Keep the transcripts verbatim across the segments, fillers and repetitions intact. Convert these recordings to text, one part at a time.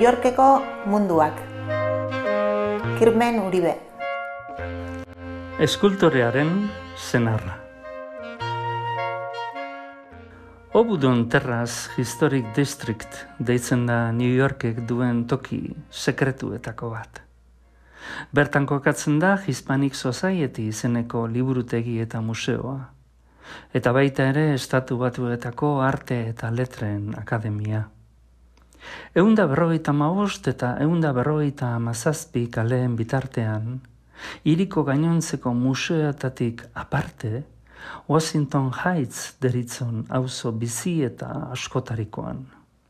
Yorkeko munduak. Kirmen Uribe. Eskultorearen senarra. Obudon Terrace Historic District deitzen da New Yorkek duen toki sekretuetako bat. Bertan kokatzen da Hispanic Society izeneko liburutegi eta museoa, eta baita ere Estatu Batuetako Arte eta Letren Akademia. Ehunda berrogeita hamabost eta ehunda berrogeita hamazazpi kaleen bitartean, hiriko gainontzeko museoetatik aparte, Washington Heights deritzon auzo bizi eta askotarikoan.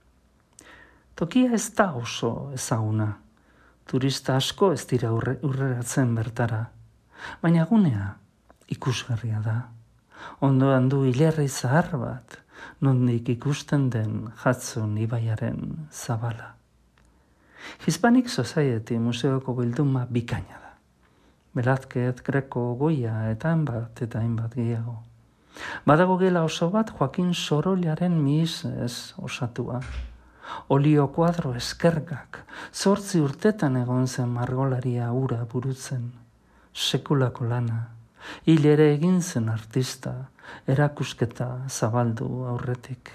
Tokia ez da oso ezaguna, turista asko ez dira urreratzen bertara, baina gunea ikusgarria da. Ondoan du hilerri zahar bat, nondik ikusten den Hudson ibaiaren zabala. Hispanic Society museoko bilduma bikaina da. Velázquez, Greco, Goya eta hainbat eta hainbat gehiago. Badago gela oso bat Joaquin Sorollaren mihisez osatua. Olio kuadro eskergak, zortzi urtetan egon zen margolaria ura burutzen. Sekulako lana. Hil ere egin zen artista, erakusketa zabaldu aurretik.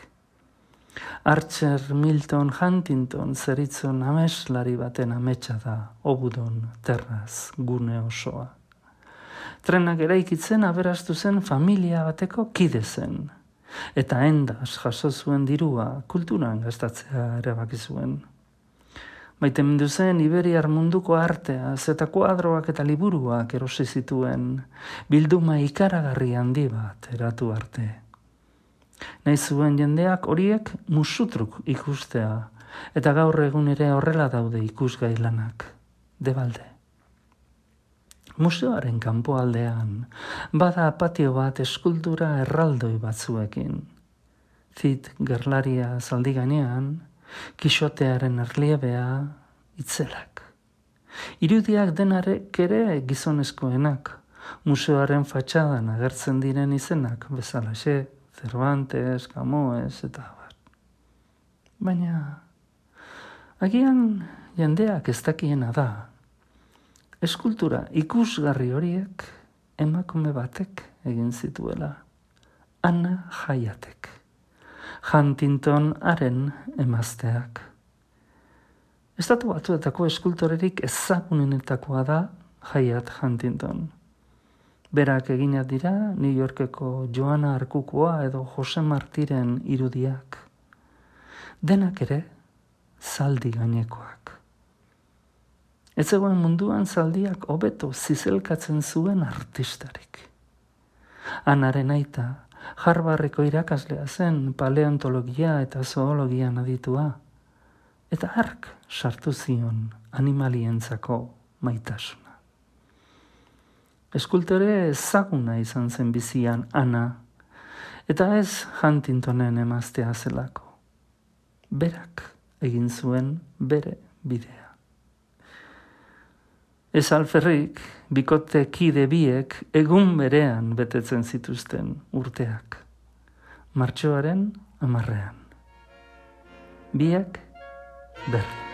Archer Milton Huntington zeritzon ameslari baten ametsa da Obudon Terrace gune osoa. Trenak eraikitzen aberastu zen familia bateko kide zen, eta endaz jaso zuen dirua kulturan gastatzea erabaki zuen. Maitemindu zen Iberiar munduko artea, zeta kuadroak eta liburuak erosi zituen, bilduma ikaragarri handi bat eratu arte. Nahi zuen jendeak horiek musutruk ikustea, eta gaur egun ere horrela daude ikusgai lanak, debalde. Museoaren kanpoaldean, bada patio bat eskultura erraldoi batzuekin. Zit gerlaria zaldi gainean, Kixotearen erliebea, itzelak. Irudiak denarek ere gizonezkoenak, museoaren fatxadan agertzen diren izenak, bezalaxe, Cervantes, Camões eta bat. Baina, agian jendeak ez dakiena da, eskultura ikusgarri horiek emakume batek egin zituela, Anna Hyatek. Huntington haren emazteak. Estatu Batuetako eskultorerik ezagunenetakoa da Hyatt Huntington. Berak eginak dira New Yorkeko Joana Arkukoa edo Jose Martiren irudiak. Denak ere zaldi gainekoak. Ez zegoen munduan zaldiak hobeto zizelkatzen zuen artistarik. Anaren aita, Harvardeko irakaslea zen paleontologia eta zoologian aditua, eta hark sartu zion animalientzako maitasuna. Eskultore ezaguna izan zen bizian Ana, eta ez Huntingtonen emaztea zelako. Berak egin zuen bere bidea. Ez alferrik, bikote kide biek egun berean betetzen zituzten urteak. Martxoaren hamarrean. Biak berri.